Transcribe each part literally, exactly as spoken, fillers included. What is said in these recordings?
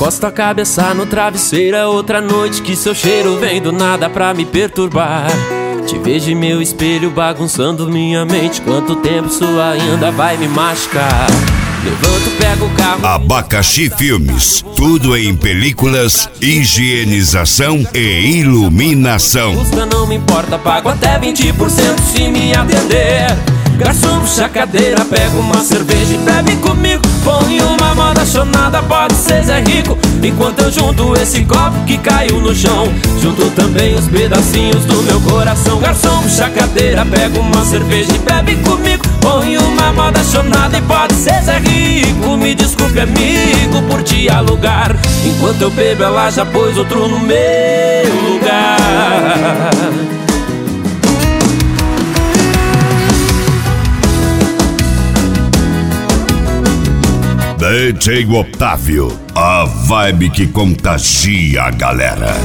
Encosta a cabeça no travesseiro, é outra noite que seu cheiro vem do nada pra me perturbar. Te vejo em meu espelho bagunçando minha mente. Quanto tempo isso ainda vai me machucar? Levanto, pego o carro. Abacaxi Filmes, tudo em películas, higienização e iluminação. Custa, não me importa, pago até vinte por cento se me atender. Garçom, puxa a cadeira, pega uma cerveja e bebe comigo. Põe uma moda chonada, pode ser Zé Rico. Enquanto eu junto esse copo que caiu no chão, junto também os pedacinhos do meu coração. Garçom, puxa a cadeira, pega uma cerveja e bebe comigo. Põe uma moda chonada e pode ser Zé Rico. Me desculpe, amigo, por te alugar. Enquanto eu bebo, ela já pôs outro no meu lugar. D J Otávio, a vibe que contagia a galera.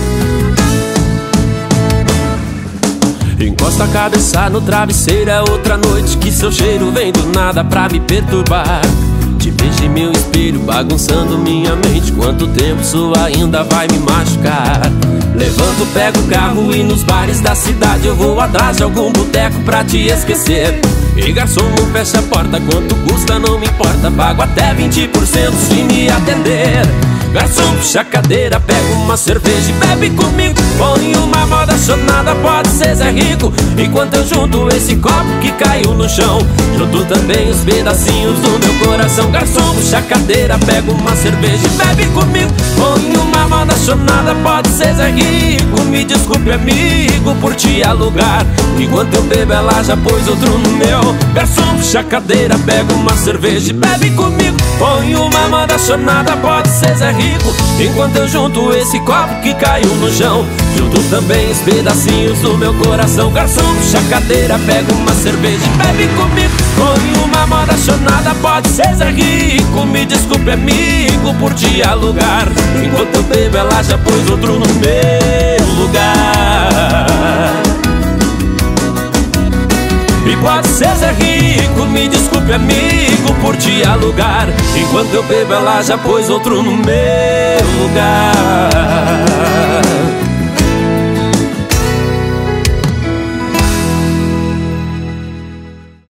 Encosta a cabeça no travesseiro, é outra noite que seu cheiro vem do nada pra me perturbar. Te vejo em meu espelho bagunçando minha mente. Quanto tempo isso ainda vai me machucar? Levanto, pego o carro e nos bares da cidade eu vou atrás de algum boteco pra te esquecer. E garçom, não fecha a porta, quanto custa não me importa, pago até vinte por cento se me atender. Garçom, puxa a cadeira, pega uma cerveja e bebe comigo. Põe uma moda chonada, pode ser Zé Rico. Enquanto eu junto esse copo que caiu no chão, junto também os pedacinhos do meu coração. Garçom, puxa a cadeira, pega uma cerveja e bebe comigo. Põe uma moda chonada, pode ser Zé Rico. Me desculpe, amigo, por te alugar. Enquanto eu bebo, ela já pôs outro no meu. Garçom, puxa a cadeira, pega uma cerveja e bebe comigo. Põe uma moda chonada, pode ser Zé Rico. Enquanto eu junto esse copo que caiu no chão, junto também os pedacinhos do meu coração. Garçom, puxa a cadeira, pega uma cerveja e bebe comigo. Põe uma moda chonada, pode ser Zé Rico. Me desculpe, amigo, por te alugar. Enquanto eu bebo, ela já pôs outro no meu lugar. E pode ser Zé Rico, me desculpe, amigo, por te alugar. Enquanto eu bebo, ela já pôs outro no meu lugar.